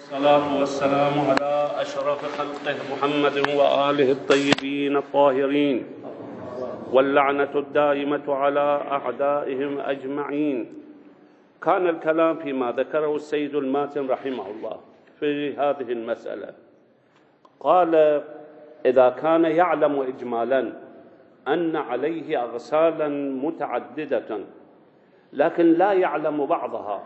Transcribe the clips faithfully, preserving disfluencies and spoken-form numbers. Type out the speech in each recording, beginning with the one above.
والصلاة والسلام على أشرف خلقه محمد وآله الطيبين الطاهرين، واللعنة الدائمة على أعدائهم أجمعين. كان الكلام فيما ذكره السيد الماتن رحمه الله في هذه المسألة. قال: إذا كان يعلم إجمالا أن عليه أغسالا متعددة لكن لا يعلم بعضها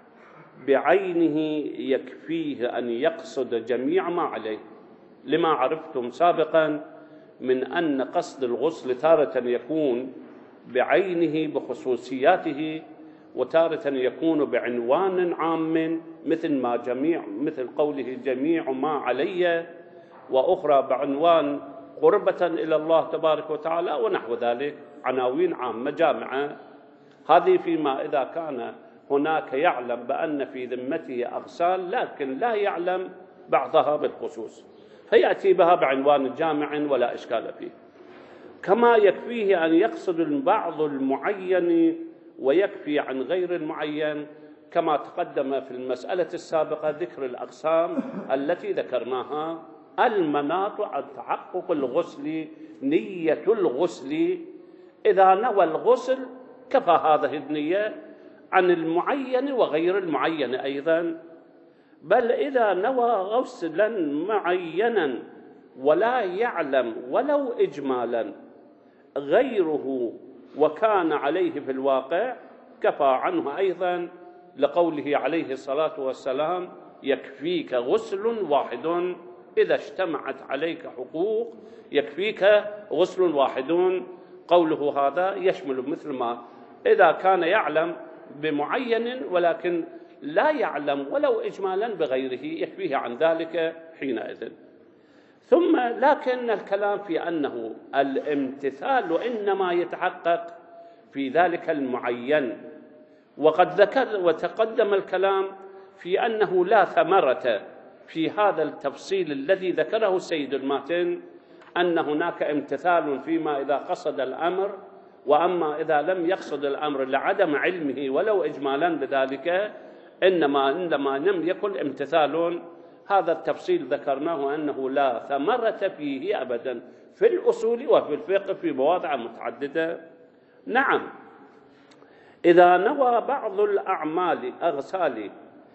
بعينه، يكفيه أن يقصد جميع ما عليه، لما عرفتم سابقا من أن قصد الغسل تارة يكون بعينه بخصوصياته، وتارة يكون بعنوان عام مثل ما جميع مثل قوله جميع ما علي، وأخرى بعنوان قربة إلى الله تبارك وتعالى ونحو ذلك، عناوين عامة جامعة. هذه فيما إذا كان هناك يعلم بأن في ذمته أغسال لكن لا يعلم بعضها بالخصوص، فيأتي بها بعنوان جامع ولا إشكال فيه. كما يكفيه أن يقصد البعض المعين ويكفي عن غير المعين، كما تقدم في المسألة السابقة ذكر الأقسام التي ذكرناها: المناط عن تحقق الغسل، نية الغسل. إذا نوى الغسل كفى هذه النية عن المعين وغير المعين أيضا. بل إذا نوى غسلا معينا ولا يعلم ولو إجمالا غيره وكان عليه في الواقع كفى عنه أيضا، لقوله عليه الصلاة والسلام: يكفيك غسل واحد إذا اجتمعت عليك حقوق، يكفيك غسل واحد. قوله هذا يشمل مثل ما إذا كان يعلم بمعين ولكن لا يعلم ولو إجمالا بغيره، يكفيه عن ذلك حينئذ. ثم لكن الكلام في أنه الامتثال إنما يتحقق في ذلك المعين، وقد ذكر وتقدم الكلام في أنه لا ثمرة في هذا التفصيل الذي ذكره السيد الماتن، أن هناك امتثال فيما إذا قصد الأمر، وأما إذا لم يقصد الأمر لعدم علمه ولو إجمالا بذلك إنما إنما لم يكن امتثال. هذا التفصيل ذكرناه أنه لا ثمرة فيه أبدا في الأصول وفي الفقه في مواضع متعددة. نعم، إذا نوى بعض الأعمال أغسال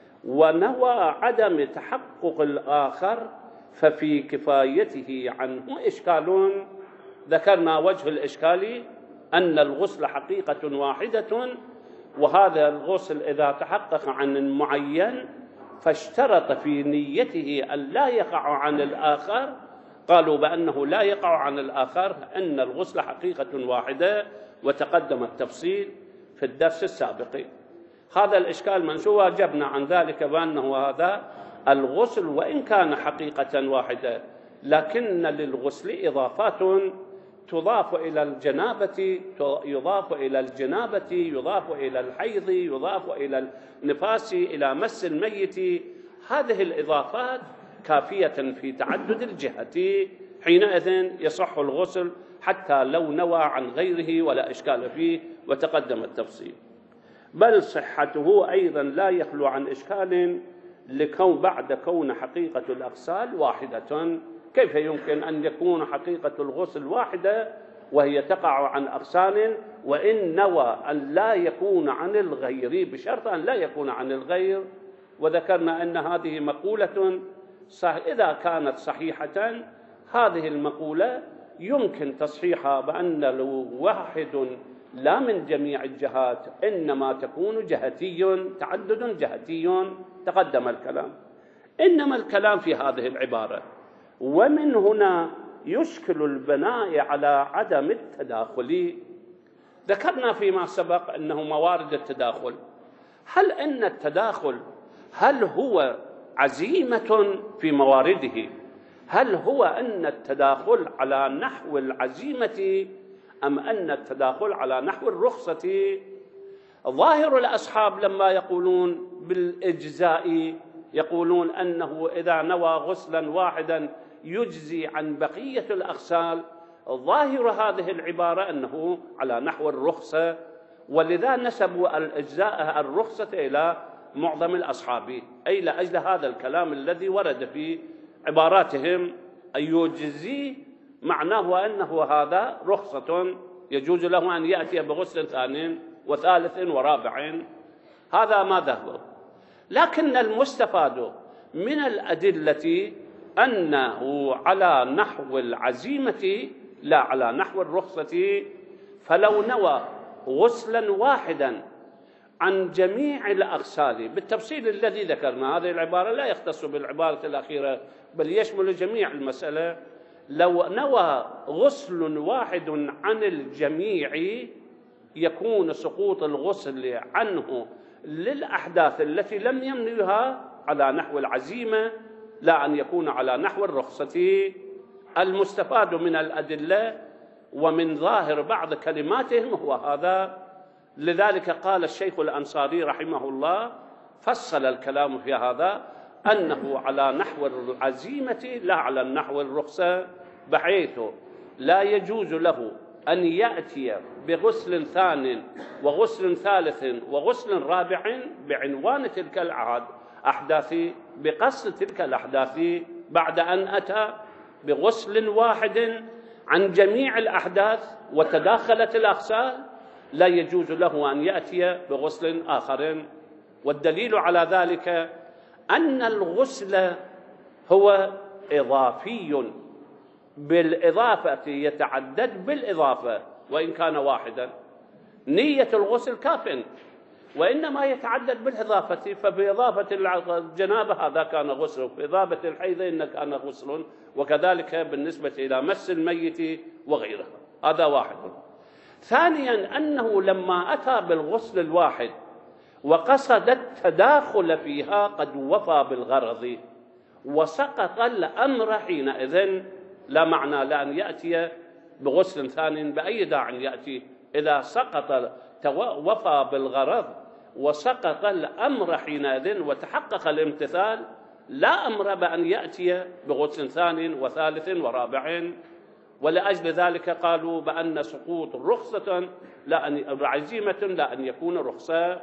ونوى عدم تحقق الآخر ففي كفايته عنه إشكال. ذكرنا وجه الإشكال أن الغسل حقيقة واحدة، وهذا الغسل إذا تحقق عن المعين فاشترط في نيته أن لا يقع عن الآخر، قالوا بأنه لا يقع عن الآخر، أن الغسل حقيقة واحدة، وتقدم التفصيل في الدرس السابق. هذا الإشكال منسوب، أجبنا عن ذلك بأنه هذا الغسل وإن كان حقيقة واحدة لكن للغسل إضافات تضاف إلى الجنابة، يضاف إلى الجنابة، يضاف إلى الحيض، يضاف إلى النفاس، إلى مس الميت. هذه الإضافات كافية في تعدد الجهة، حينئذ يصح الغسل حتى لو نوى عن غيره ولا إشكال فيه، وتقدم التفصيل. بل صحته أيضا لا يخلو عن إشكال، لكون بعد كون حقيقة الأغسال واحدة. كيف يمكن أن يكون حقيقة الغسل واحدة وهي تقع عن أغسال، وإن نوى أن لا يكون عن الغير بشرط أن لا يكون عن الغير؟ وذكرنا أن هذه مقولة صح، إذا كانت صحيحة هذه المقولة يمكن تصحيحها بأن لو واحد لا من جميع الجهات إنما تكون جهتي، تعدد جهتي، تقدم الكلام. إنما الكلام في هذه العبارة، ومن هنا يشكل البناء على عدم التداخل. ذكرنا فيما سبق أنه موارد التداخل، هل أن التداخل هل هو عزيمة في موارده؟ هل هو أن التداخل على نحو العزيمة أم أن التداخل على نحو الرخصة؟ ظاهر الأصحاب لما يقولون بالإجزاء يقولون أنه إذا نوى غسلا واحدا يجزي عن بقية الأغسال. ظاهر هذه العبارة أنه على نحو الرخصة، ولذا نسبوا الإجزاء الرخصة إلى معظم الأصحاب، أي لأجل هذا الكلام الذي ورد في عباراتهم أن يجزي معناه أنه هذا رخصة يجوز له أن يأتي بغسل ثانٍ وثالث ورابع، هذا ما ذهبوا. لكن المستفاد من الأدلة أنه على نحو العزيمة لا على نحو الرخصة، فلو نوى غسلا واحدا عن جميع الأغسال بالتفصيل الذي ذكرنا، هذه العبارة لا يختص بالعبارة الأخيرة بل يشمل جميع المسألة، لو نوى غسل واحد عن الجميع يكون سقوط الغسل عنه للأحداث التي لم ينويها على نحو العزيمة لا أن يكون على نحو الرخصة. المستفاد من الأدلة ومن ظاهر بعض كلماتهم هو هذا. لذلك قال الشيخ الأنصاري رحمه الله فصل الكلام في هذا أنه على نحو العزيمة لا على النحو الرخصة، بحيث لا يجوز له أن يأتي بغسل ثان وغسل ثالث وغسل رابع بعنوان تلك الأحداث بقصد تلك الأحداث بعد أن أتى بغسل واحد عن جميع الأحداث وتداخلت الأغسال، لا يجوز له أن يأتي بغسل آخر. والدليل على ذلك أن الغسل هو إضافي، بالإضافة يتعدد بالإضافة وإن كان واحدا. نية الغسل كاف، وإنما يتعدد بالإضافة، فبإضافة الجنابة هذا كان غسل، بإضافة الحيض إن كان غسل، وكذلك بالنسبة إلى مس الميت وغيره، هذا واحد. ثانيا أنه لما أتى بالغسل الواحد وقصد التداخل فيها قد وفى بالغرض وسقط الأمر حينئذ، لا معنى لأن يأتي بغسل ثانٍ بأي داع يأتي، إذا سقط وفى بالغرض وسقط الأمر حينئذ وتحقق الامتثال لا أمر بأن يأتي بغسل ثانٍ وثالث ورابع. ولأجل ذلك قالوا بأن سقوط رخصة لا أن عزيمة لا أن يكون رخصة.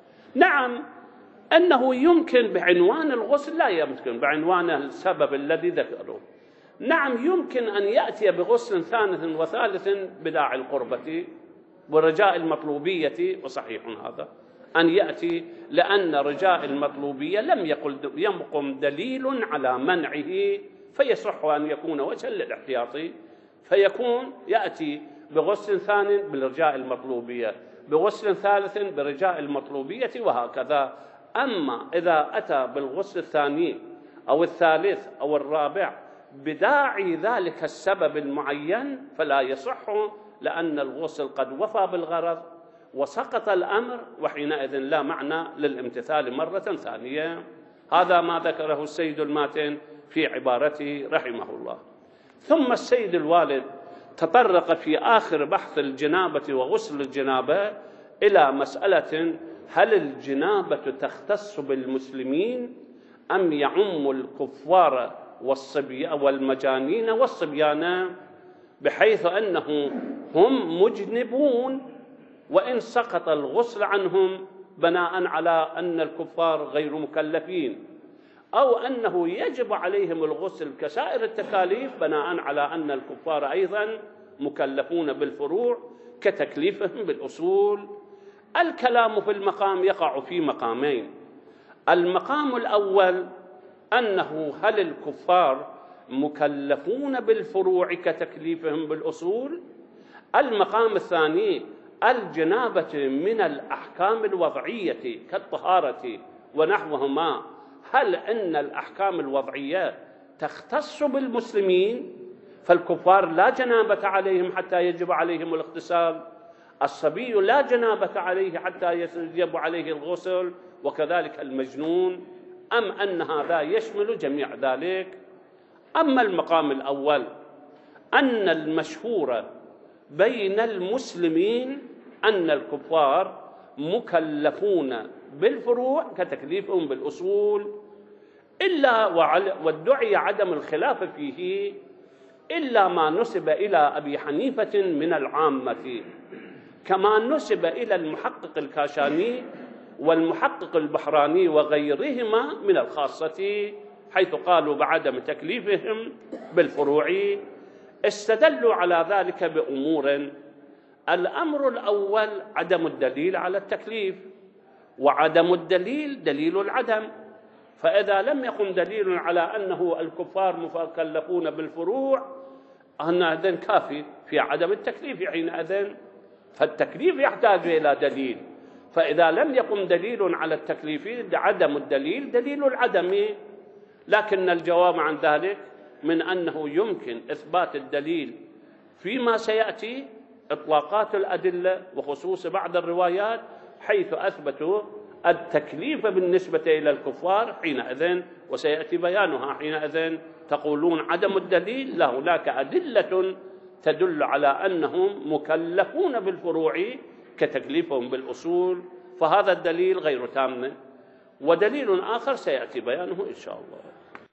نعم أنه يمكن بعنوان الغسل، لا يمكن بعنوان السبب الذي ذكره. نعم يمكن أن يأتي بغسل ثالث وثالث بداعي القربة ورجاء المطلوبية، وصحيح هذا أن يأتي لأن رجاء المطلوبية لم يقل يقم دليل على منعه، فيصح أن يكون وجها للاحتياط، فيكون يأتي بغسل ثاني برجاء المطلوبية، بغسل ثالث برجاء المطلوبية، وهكذا. أما إذا أتى بالغسل الثاني أو الثالث أو الرابع بداعي ذلك السبب المعين فلا يصح، لأن الغسل قد وفى بالغرض وسقط الأمر، وحينئذ لا معنى للامتثال مرة ثانية. هذا ما ذكره السيد الماتن في عبارته رحمه الله. ثم السيد الوالد تطرق في آخر بحث الجنابة وغسل الجنابة إلى مسألة: هل الجنابة تختص بالمسلمين أم يعم الكفار والصبي والمجانين والصبيان، بحيث أنه هم مجنبون وإن سقط الغسل عنهم بناء على أن الكفار غير مكلفين، أو أنه يجب عليهم الغسل كسائر التكاليف بناء على أن الكفار أيضا مكلفون بالفروع كتكليفهم بالأصول. الكلام في المقام يقع في مقامين: المقام الأول أنه هل الكفار مكلفون بالفروع كتكليفهم بالأصول؟ المقام الثاني الجنابة من الأحكام الوضعية كالطهارة ونحوهما، هل إن الأحكام الوضعية تختص بالمسلمين فالكفار لا جنابة عليهم حتى يجب عليهم الاغتسال، الصبي لا جنابة عليه حتى يجب عليه الغسل، وكذلك المجنون، أم أن هذا يشمل جميع ذلك؟ أما المقام الأول أن المشهور بين المسلمين أن الكفار مكلفون بالفروع كتكليفهم بالأصول، إلا وادعي عدم الخلاف فيه إلا ما نسب إلى أبي حنيفة من العامة، كما نسب إلى المحقق الكاشاني والمحقق البحراني وغيرهما من الخاصة، حيث قالوا بعدم تكليفهم بالفروع، استدلوا على ذلك بأمور. الأمر الأول عدم الدليل على التكليف، وعدم الدليل دليل العدم، فإذا لم يكن دليل على أنه الكفار مكلفون بالفروع هذا كافي في عدم التكليف حينئذ، فالتكليف يحتاج إلى دليل، فإذا لم يكن دليل على التكليف عدم الدليل دليل العدم. لكن الجواب عن ذلك من أنه يمكن إثبات الدليل فيما سيأتي، إطلاقات الأدلة وخصوص بعض الروايات حيث أثبتوا التكليف بالنسبة إلى الكفار حينئذ، وسيأتي بيانها حينئذ، تقولون عدم الدليل، لا هناك أدلة تدل على أنهم مكلفون بالفروع كتكليفهم بالأصول، فهذا الدليل غير تام، ودليل آخر سيأتي بيانه إن شاء الله.